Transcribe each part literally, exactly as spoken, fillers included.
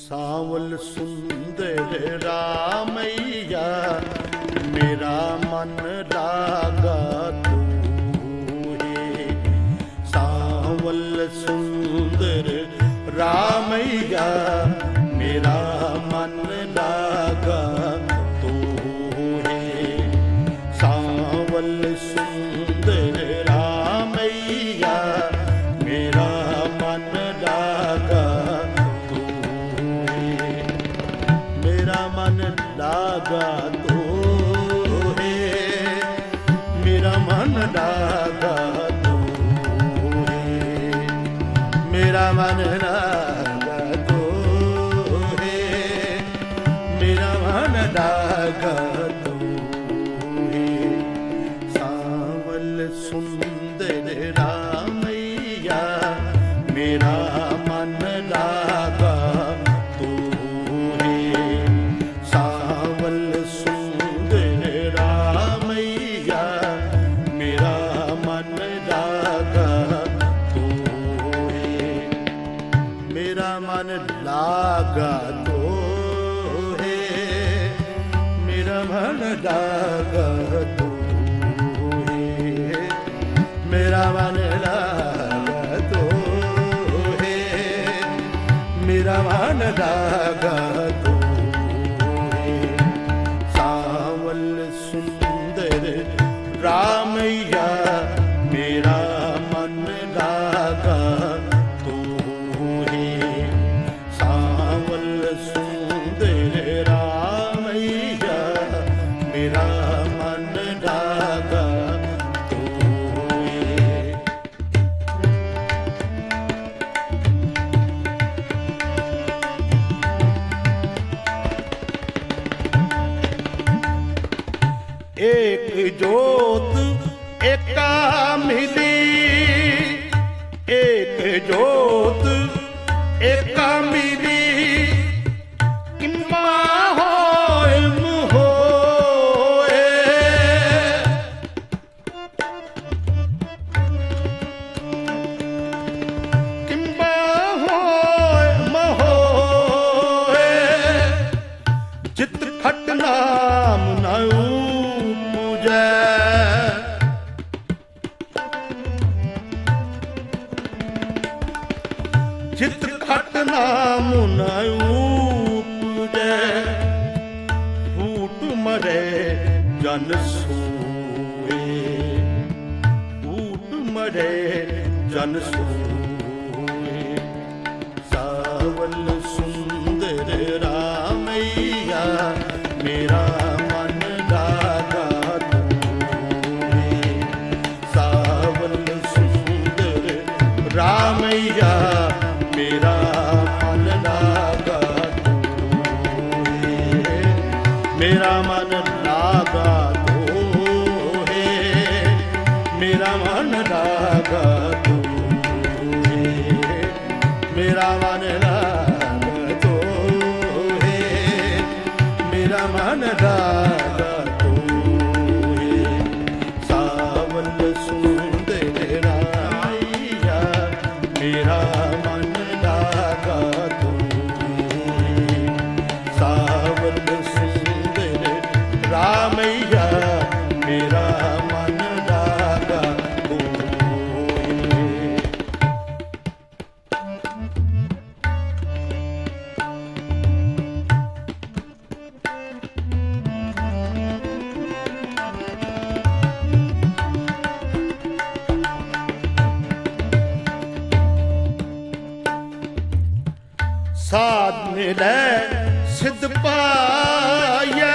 ਸਾਵਲ ਸੁੰਦਰ ਰਾਮਈਆ, ਮੇਰਾ ਮਨ ਲਾਗਾ ਤੂੰ ਹੈ। ਸਾਵਲ ਸੁੰਦਰ ਰਾਮਈਆ, ਮੇਰਾ ਮਨ ਲਾਗਾ ਤੂੰ ਹੈ। ਸਾਵਲ ਸੁੰਦਰ ਰਾਮਈਆ, ਮੇਰਾ ਮਨ ਲਾਗਾ ਲਾਗਾ ਤੋ ਹੈ। ਮੇਰਾ ਮਨ ਲਾਗਾ ਤੋ ਹੈ। ਮੇਰਾ ਮਨ ਲਾਗਾ ਤੋ ਹੈ। ਮੇਰਾ ਮਨ ਲਾਗਾ ਤੋ ਹੈ। ਸਾਵਲ ਸੁੰਦਰ ਰਾਮਈਆ, ਮੇਰਾ ਮਨ ਲਾਗਾ ਲਾਗਾ ਤੋ ਹੈ। ਮੇਰਾ ਮਨ ਲਾਗਾ ਤੋ ਹੈ। ਮੇਰਾ ਮਨ ਲਾਗਾ ਤੋ ਹੈ। ਮੇਰਾ ਮਨ ਲਾਗਾ ਤੋ ਹੈ। ਸਾਵਲ ਸੁੰਦਰ ਰਾਮਈਆ, ਮੇਰਾ ਮਨ ਲਾਗਾ एक जोत एका मिली। एक जोत एका मिली, किम्बा होए मोए। किम्बा होए मोए, जित खट नाम नाऊ जित खट नाम न उपजै। फूट मरे जन सोए। फूट मरे जन सोए। सावल सुंदर रामैया, मेरा मन लागा तू है। सावल सुंदर रामैया, मेरा मन लागा तू है। मेरा मन लागा तू है। मेरा मन लागा तू है। मेरा मन लागा तू है। मेरा मन लागा तू है। सावल सुंदर रामैया, मेरा रामैया, मेरा मन लागा तू है। साध मिलै सिद्ध पाया,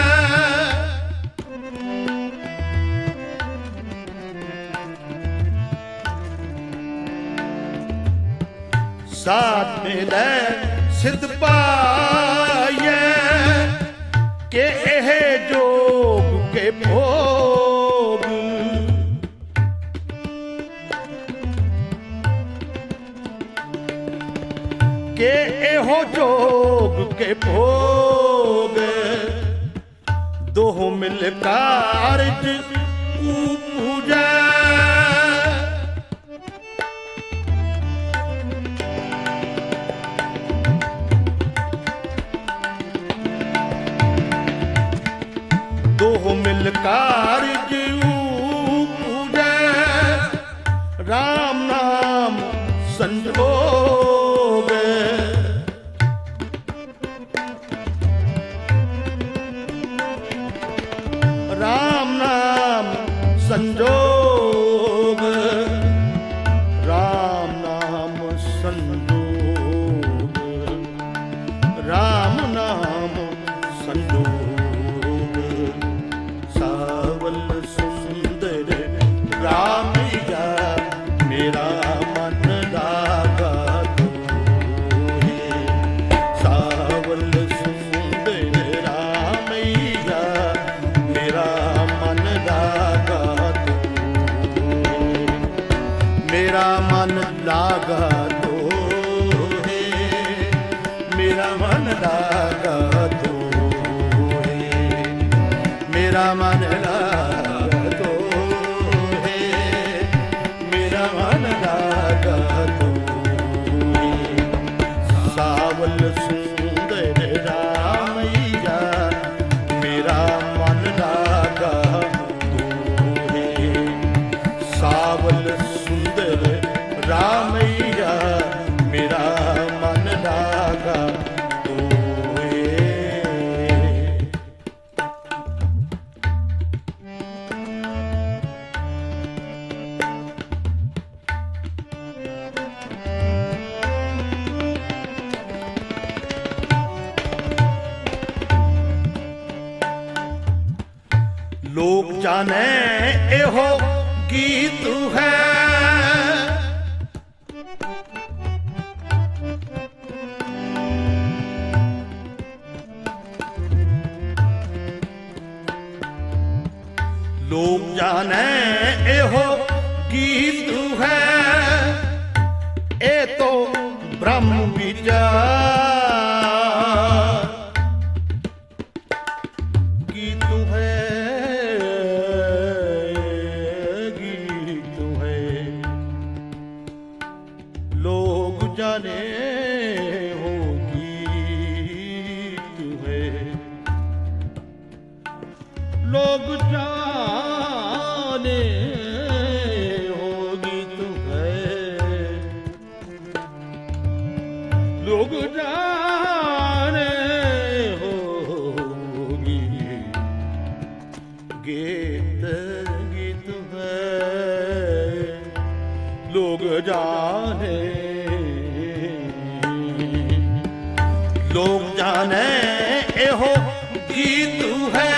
साथ मिलै सिद्ध पाया, के एह जोग के भोग। के एहो जोग के भोग, दोह मिल कारज पूजा। मिल कारज पूजै, राम नाम संजोग। राम नाम संजोग, राम नाम संजोग, राम नाम संजोग। सावल सुंदर रामैया मेरा मन लागा तोहे। सावल सुंदर रामैया मेरा मन लागा तोहे। मेरा मन लागा तोहे, मेरा मन लागा तोहे, मेरा मन लागा तोहे, मेरा मन लागा तोहे। सावल सुंदर रामैया मेरा मन लागा तोहे। सावल सुंदर रामैया मेरा मन लागा तोहे। लोग जाने एहो गीत है, लोग जाने एहो गीत है। ए तो ब्रह्म विचार गीत है, गीत है। लोग जाने हो गीत है, लोग जाने हो गीत है, लोग जाने होगी गीत गीत है। लोग जाने लोग जाने एहो गीत है।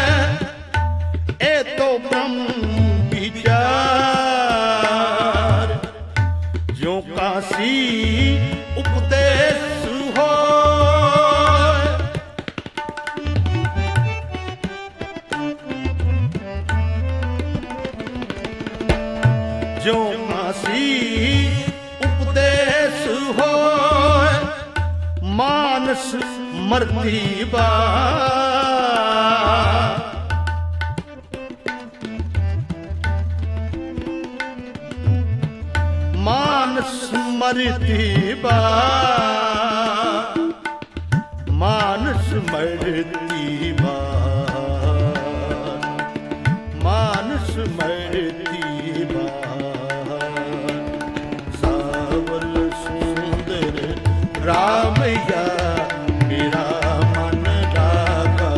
ए तो ब्रह्म विचार जो काशी उपदेश हो। जो काशी उपदेश हो, मानस मरती बा। मानस मरती बा, मानस मरती बा, मानस मरती बा। सावल सुंदर रामैया मेरा मन लागा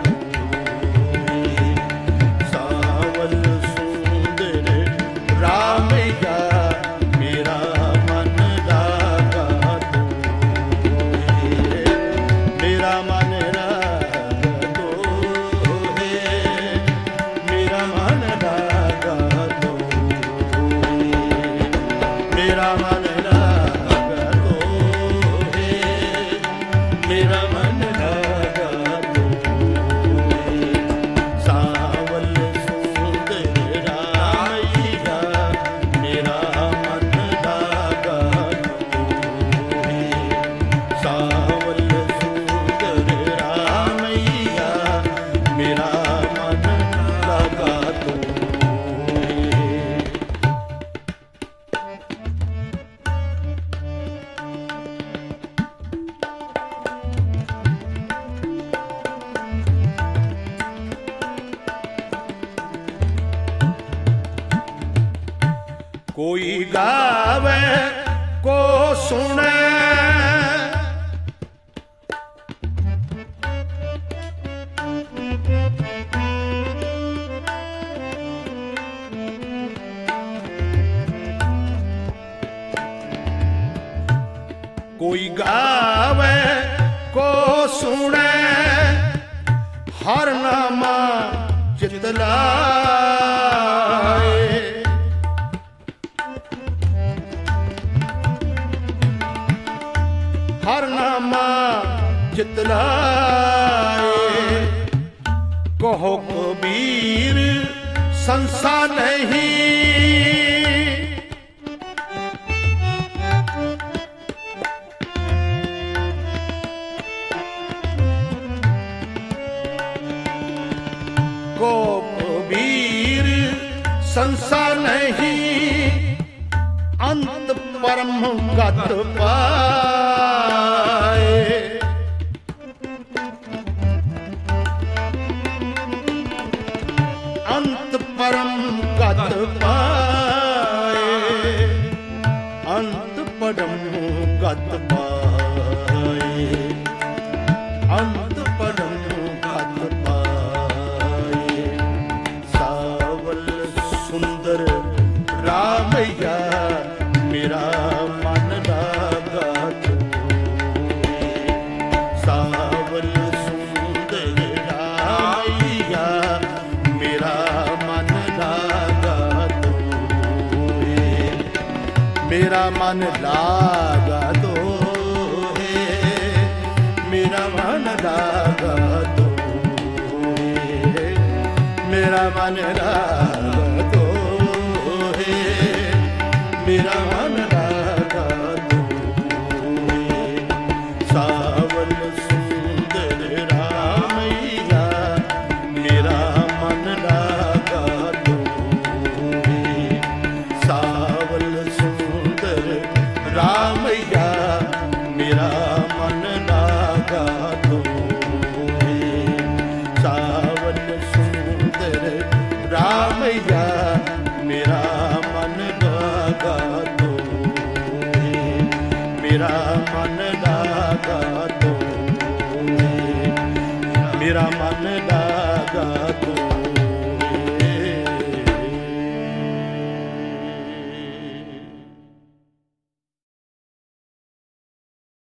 तोहे। सावल सुंदर रामैया मेरा मन लागा तोहे। मेरा मन लागा तोहे, मेरा मन लागा तोहे, मेरा मन लागा तोहे, ਕੋਈ ਗਾਵੇ ਕੋ ਸੁਣੇ, ਕੋਈ ਗਾਵੇ ਕੋ ਸੁਣੇ, ਹਰ ਨਾਮਾ ਚਿਤ ਲਾਏ। ਹਰ ਨਾਮਾ ਚਿਤ ਲਾਏ। ਕਹੋ ਕਬੀਰ ਸੰਸਾ ਨਹੀਂ, ਕੋ ਕਬੀਰ ਸੰਸਾ ਨਹੀਂ, ਅੰਤ ਪਰਮ ਗਤ ਪਾਏ। ਅੰਤ ਪਰਮ ਗਤ ਪਾਏ, ਅੰਤ ਪਰਮ ਗਤ ਪਾਏ, ਅੰਤ ਪਰਮ ਗਤ ਪਾਏ। ਸਾਵਲ ਸੁੰਦਰ ਰਾਮਈਆ ਮੇਰਾ ਮਨ ਲਾਗਾ ਤੋਏ। ਸਾਵਲ ਸੁੰਦਰ ਰਾਮਈਆ ਮੇਰਾ ਮਨ ਲਾਗਾ ਤੋਏ। ਮੇਰਾ ਮਨ ਲਾਗਾ ਤੋਏ, ਮੇਰਾ ਮਨ ਲਾਗਾ ਤੋਏ, ਮੇਰਾ ਮਨ ਲਾਗਾ ਤੋਏ, ਮੇਰਾ ਮਨ ਲਾਗਾ ਤੋਏ। ਸਾਵਲ ਸੁੰਦਰ ਰਾਮਈਆ ਮੇਰਾ ਮਨ ਲਾਗਾ ਤੋਏ। ਸਾਵਲ ਸੁੰਦਰ ਰਾਮਈਆ ਮੇਰਾ ਮਨ ਲਾਗਾ ਤੋਏ। ਸਾਵਲ ਸੁੰਦਰ ਰਾਮਈਆ ਮੇਰਾ ਮਨ ਲਾਗਾ ਤੋਏ, ਮੇਰਾ ਮਨ ਲਾਗਾ ਤੋਏ, ਮੇਰਾ ਮਨ ਲਾਗਾ ਤੋਏ।